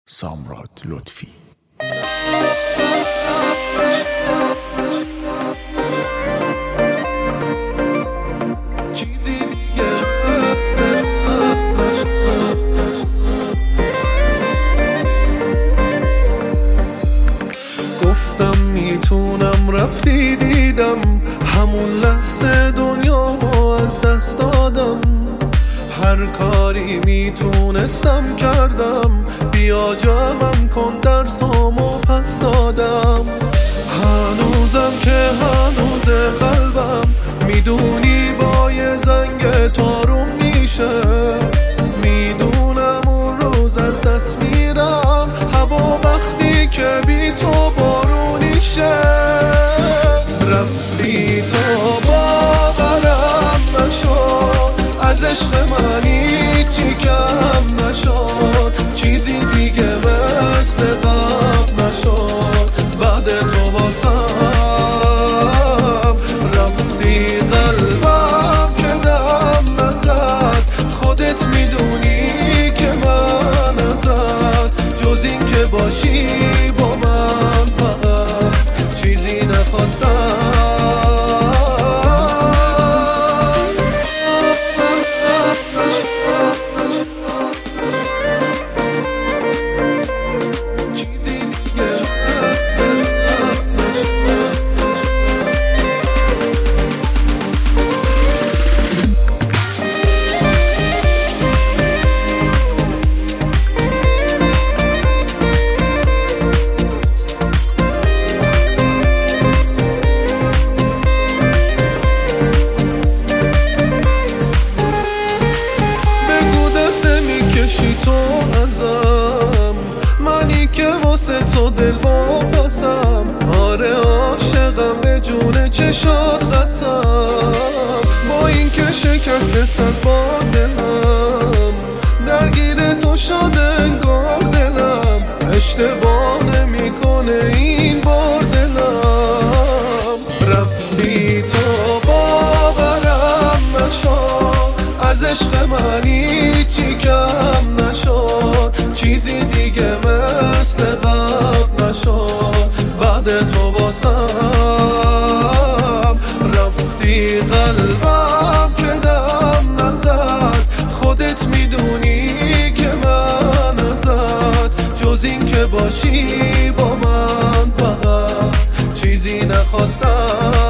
سامراد لطفی. گفتم میتونم، رفتی دیدم، همون لحظه دنیامو از دست دادم. هر کاری میتونستم کردم، بیا جمعم کن درسامو پس دادم. هنوزم که هنوز قلبم، میدونی با یه زنگ تارم میشه. میدونم اون روز از دست میرم، هوا وقتی که بی تو بارونیشه. رفتی تا باورم نشد، از عشق من هیچی کم نشد. چیزی دیگه مثل قبل نشد بعد تو واسم. رفتی قلبم که دم نزد، خودت میدونی که من ازت جز این که باشی با من فقط چیزی نخواستم. تو ازم، منی که واسه تو دل واپسم. آره عاشقم به جون چشات قسم. با این که شکست 100 بار دلم، درگیر تو شده انگار دلم. اشتباه نمیکنه این بار دلم. رفتی تا باورم نشد، از عشق من هیچی کم نشد. چیزی دیگه مثل قبل نشد بعد تو واسم. رفتی قلبم که دم نزد، خودت میدونی که من ازت جز این که باشی با من فقط چیزی نخواستم.